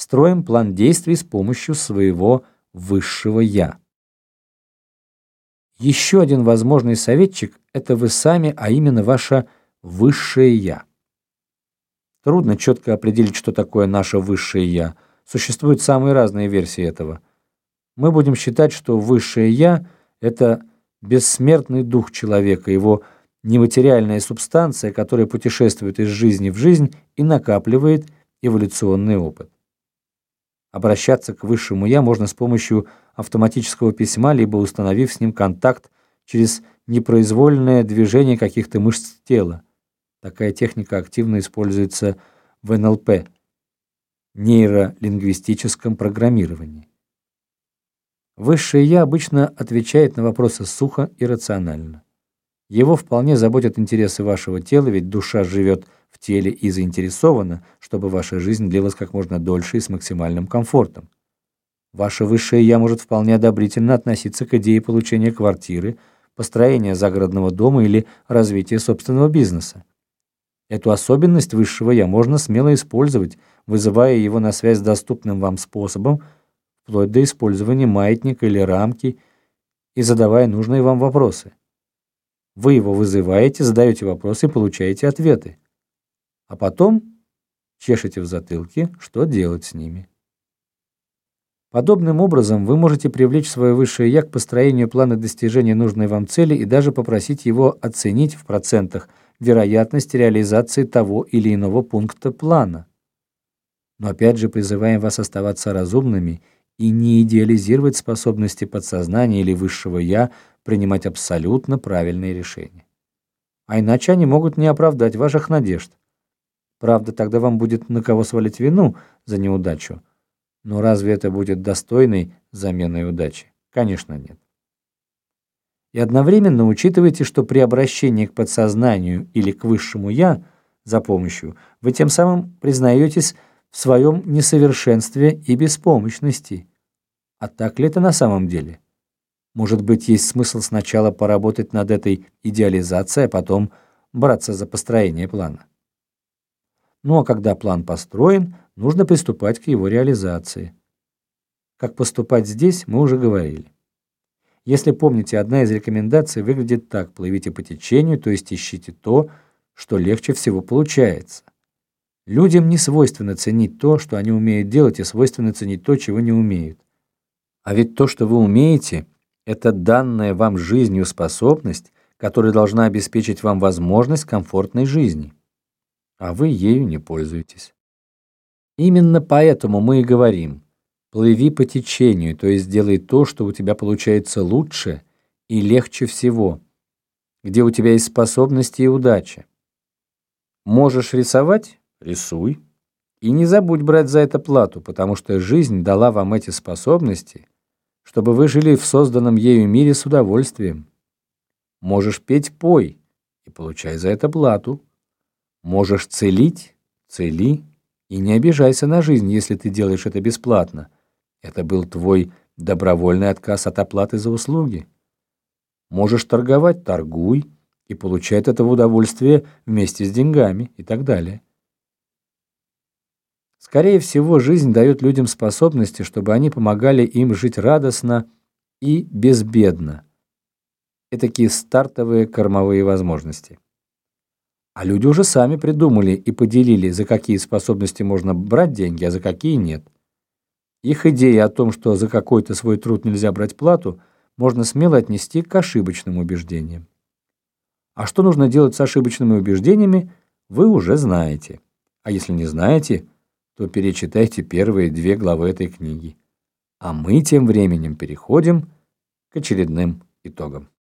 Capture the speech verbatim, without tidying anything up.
строим план действий с помощью своего высшего «я». Еще один возможный советчик – это вы сами, а именно ваше высшее «я». Трудно четко определить, что такое наше высшее «я». Существуют самые разные версии этого. Мы будем считать, что высшее «я» – это бессмертный дух человека, его нематериальная субстанция, которая путешествует из жизни в жизнь и накапливает эволюционный опыт. Обращаться к высшему «я» можно с помощью автоматического письма, либо установив с ним контакт через непроизвольное движение каких-то мышц тела. Такая техника активно используется в эн эл пэ – нейролингвистическом программировании. Высшее «я» обычно отвечает на вопросы сухо и рационально. Его вполне заботят интересы вашего тела, ведь душа живет в теле и заинтересована, чтобы ваша жизнь длилась как можно дольше и с максимальным комфортом. Ваше высшее «я» может вполне одобрительно относиться к идее получения квартиры, построения загородного дома или развития собственного бизнеса. Эту особенность высшего «я» можно смело использовать, вызывая его на связь с доступным вам способом, вплоть до использования маятника или рамки, и задавая нужные вам вопросы. Вы его вызываете, задаете вопросы и получаете ответы. А потом чешете в затылке, что делать с ними. Подобным образом вы можете привлечь свое высшее «я» к построению плана достижения нужной вам цели и даже попросить его оценить в процентах вероятность реализации того или иного пункта плана. Но опять же призываем вас оставаться разумными и не идеализировать способности подсознания или высшего «я» принимать абсолютно правильные решения. А иначе они могут не оправдать ваших надежд. Правда, тогда вам будет на кого свалить вину за неудачу. Но разве это будет достойной заменой удачи? Конечно, нет. И одновременно учитывайте, что при обращении к подсознанию или к высшему «я» за помощью вы тем самым признаетесь в своем несовершенстве и беспомощности. А так ли это на самом деле? Может быть, есть смысл сначала поработать над этой идеализацией, а потом браться за построение плана. Ну а когда план построен, нужно приступать к его реализации. Как поступать здесь, мы уже говорили. Если помните, одна из рекомендаций выглядит так: плывите по течению, то есть ищите то, что легче всего получается. Людям не свойственно ценить то, что они умеют делать, и свойственно ценить то, чего не умеют. А ведь то, что вы умеете, это данная вам жизнью способность, которая должна обеспечить вам возможность комфортной жизни. А вы ею не пользуетесь. Именно поэтому мы и говорим: плыви по течению, то есть делай то, что у тебя получается лучше и легче всего, где у тебя есть способности и удача. Можешь рисовать? Рисуй. И не забудь брать за это плату, потому что жизнь дала вам эти способности, чтобы вы жили в созданном ею мире с удовольствием. Можешь петь? Пой, и получай за это плату. Можешь целить? Цели, и не обижайся на жизнь, если ты делаешь это бесплатно. Это был твой добровольный отказ от оплаты за услуги. Можешь торговать? Торгуй, и получай от этого удовольствие вместе с деньгами, и так далее. Скорее всего, жизнь дает людям способности, чтобы они помогали им жить радостно и безбедно. Этакие стартовые кормовые возможности. А люди уже сами придумали и поделили, за какие способности можно брать деньги, а за какие нет. Их идея о том, что за какой-то свой труд нельзя брать плату, можно смело отнести к ошибочным убеждениям. А что нужно делать с ошибочными убеждениями, вы уже знаете. А если не знаете, то перечитайте первые две главы этой книги. А мы тем временем переходим к очередным итогам.